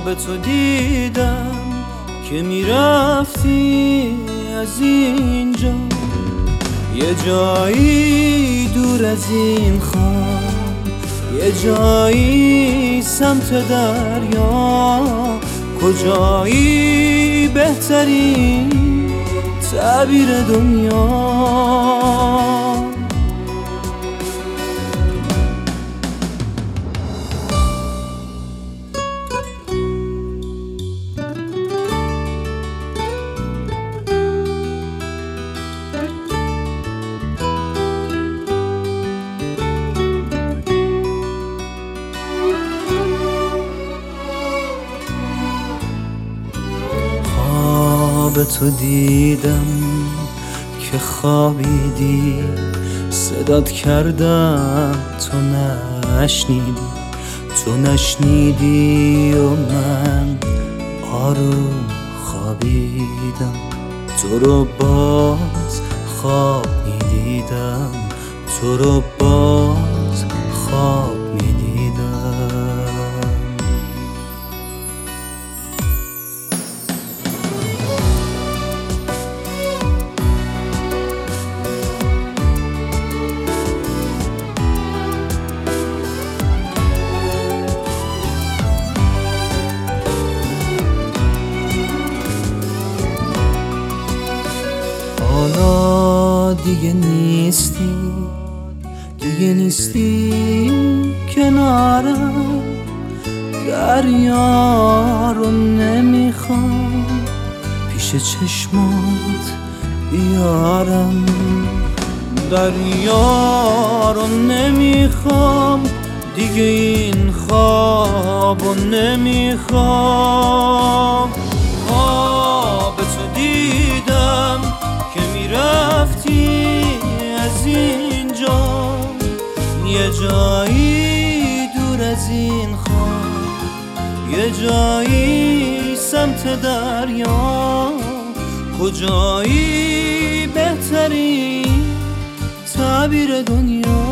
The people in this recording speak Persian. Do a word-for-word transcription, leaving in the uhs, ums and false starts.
خواب تو دیدم که میرفتی از اینجا، یه جایی دور از این خواب، یه جایی سمت دریا، کجایی بهترین تعبیر دنیا. خواب تو دیدم که خوابیدی، صدات کردم تو نشنیدی، تو نشنیدی و من آروم خوابیدم، تو رو باز خواب میدیدم، تو رو باز خواب میدیدم. حالا دیگه نیستی، دیگه نیستی کنارم، دریا رو نمیخوام پیش چشمات بیارم، دریا رو نمیخوام دیگه، این خواب رو نمیخوام. خواب تو دیدم که میرفتی از اینجا، یه جایی دور از این خواب، یه جایی سمت دریا، کجایی بهترین تعبیر دنیا.